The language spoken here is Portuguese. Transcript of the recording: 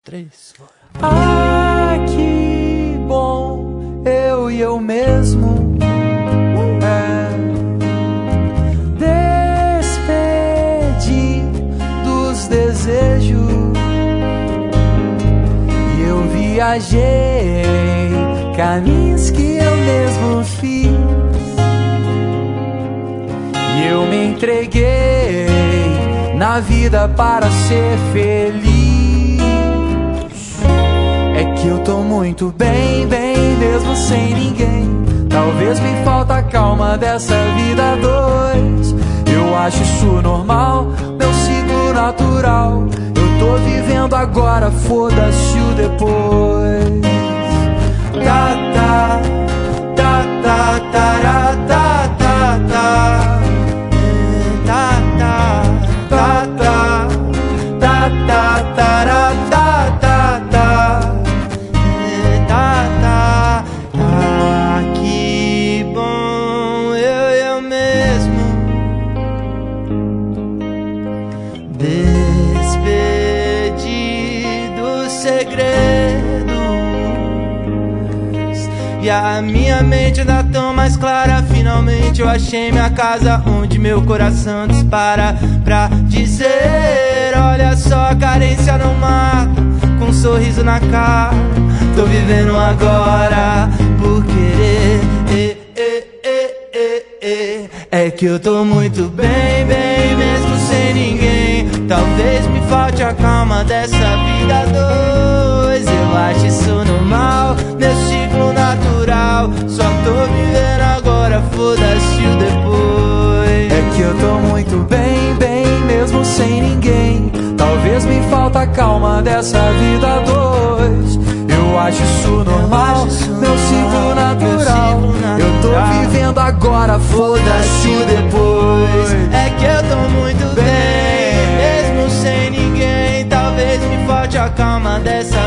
3. Ah, que bom, eu e eu mesmo despedi dos desejos. E eu viajei caminhos que eu mesmo fiz. E eu me entreguei na vida para ser feliz. É que eu tô muito bem, bem, mesmo sem ninguém. Talvez me falta a calma dessa vida a dois. Eu acho isso normal, meu ciclo natural. Eu tô vivendo agora, foda-se o depois. Tá, tá, tá, tá, tá, tá, tá, tá. Que bom, eu mesmo despedi dos segredos. E a minha mente ainda tão mais clara. Finalmente eu achei minha casa, onde meu coração dispara pra dizer: olha só, a carência não mata, com um sorriso na cara. Tô vivendo agora por querer. É que eu tô muito bem, bem, mesmo sem ninguém. Talvez me falte a calma dessa vida a dois. Eu acho isso normal, meu ciclo natural. Só tô vivendo agora, foda-se o depois. É que eu tô muito bem, bem, mesmo sem ninguém. Talvez me falta a calma dessa vida a dois. Eu acho isso normal, meu ciclo natural. Eu tô vivendo agora, foda-se o depois. É que eu tô muito bem, mesmo sem ninguém. Talvez me falte a calma dessa